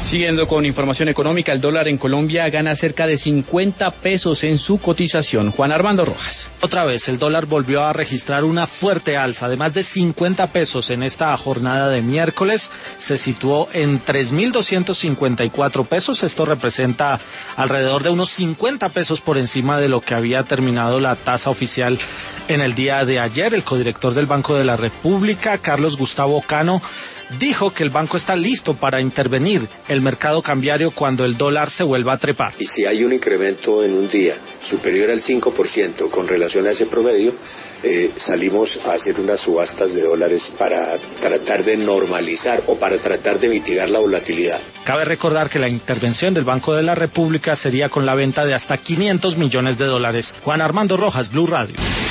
Siguiendo con información económica, el dólar en Colombia gana cerca de 50 pesos en su cotización. Juan Armando Rojas. Otra vez, el dólar volvió a registrar una fuerte alza de más de 50 pesos en esta jornada de miércoles. Se situó en 3.254 pesos. Esto representa alrededor de unos 50 pesos por encima de lo que había terminado la tasa oficial en el día de ayer. El codirector del Banco de la República, Carlos Gustavo Cano, dijo que el banco está listo para intervenir el mercado cambiario cuando el dólar se vuelva a trepar. Y si hay un incremento en un día superior al 5% con relación a ese promedio, salimos a hacer unas subastas de dólares para tratar de normalizar o para tratar de mitigar la volatilidad. Cabe recordar que la intervención del Banco de la República sería con la venta de hasta $500 millones. Juan Armando Rojas, Blue Radio.